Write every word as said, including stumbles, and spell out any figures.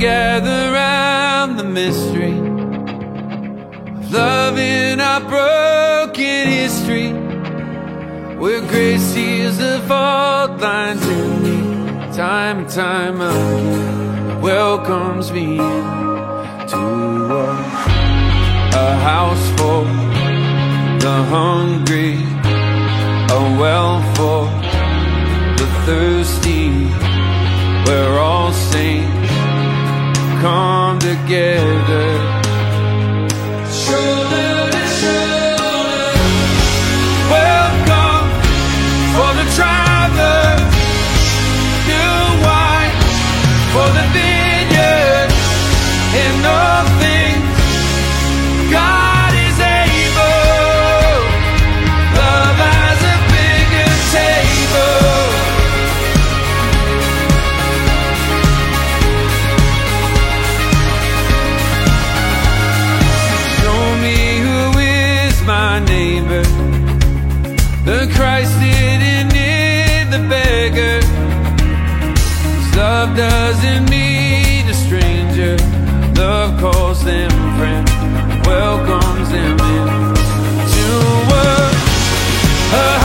gather round the mystery of love in our broken history, where grace heals the fault lines in me, time and time again welcomes me into a, a house for the hungry, a well for the thirsty, where all saints come together, shoulder to shoulder. Welcome for the traveler, new wine for the vineyard, and all things God is able. Love has a bigger table. My neighbor, the Christ didn't need the beggar. His love doesn't need a stranger. Love calls them friend, welcomes them in to a, a